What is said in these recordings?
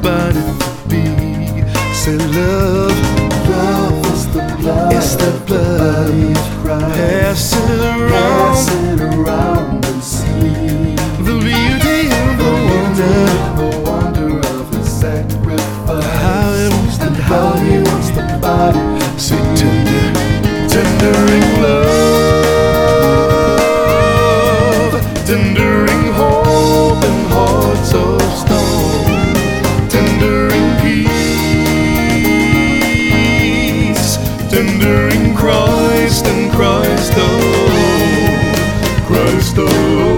body to be. Say love, Love is the blood, it's the blood of Christ. pass it Pass around. it around and see The beauty of the the wonder of His sacrifice. how it wants And to how He wants the body. say tender, tendering love, tendering hope in hearts of stone, tendering peace, tendering Christ and Christ alone, Christ alone.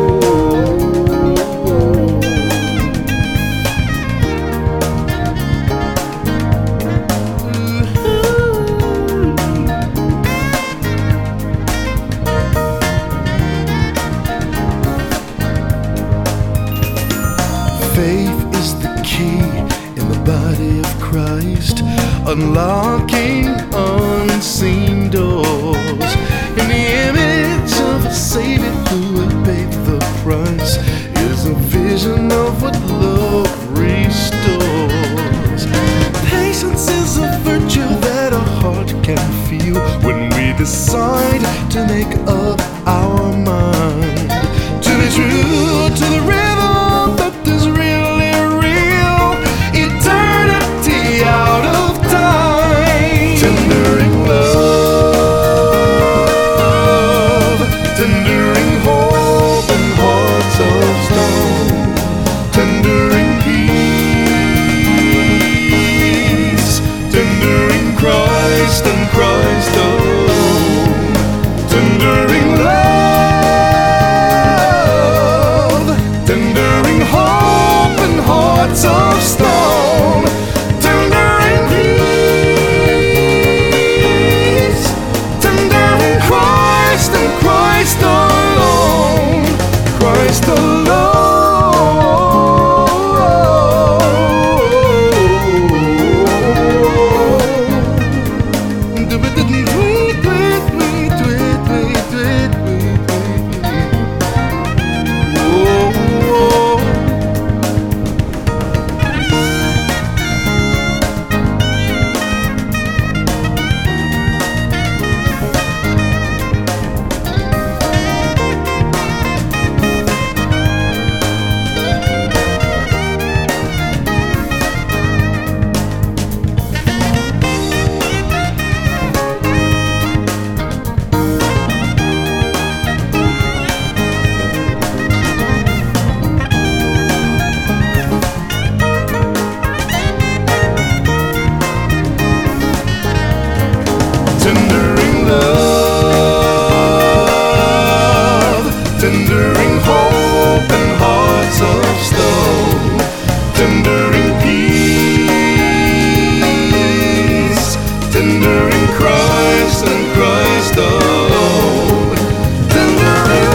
Faith is the key in the body of Christ, unlocking unseen doors. In the image of a Savior who will pay the price is a vision of what love restores. Patience is a virtue that a heart can feel when we decide to make up our mind to be true to the rhythm that is really real, eternity out of time. Tendering love, tendering hope in hearts of stone, tendering peace, tendering Christ and Christ alone, tendering love, tendering hope in hearts of stone, tendering peace, tendering Christ and Christ alone, Christ alone. Tendering love, tendering hope in hearts of stone, tendering peace, tendering Christ and Christ alone, tendering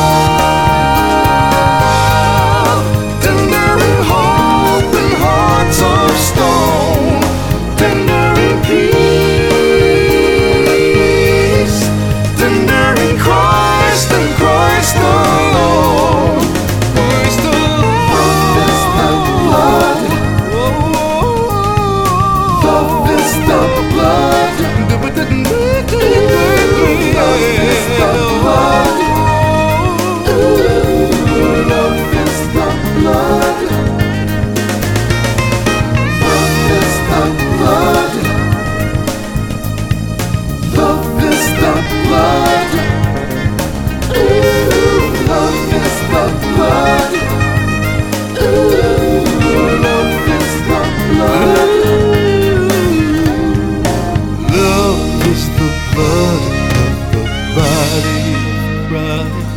love, tendering hope in hearts of stone, tendering peace, tendering Christ and Christ alone, Christ alone. Love is the blood. Love is the blood. Love is the blood. Love is the blood. Love is the blood. Love is the blood. Love is the blood. Love is the blood. Love is the blood of the body of Christ.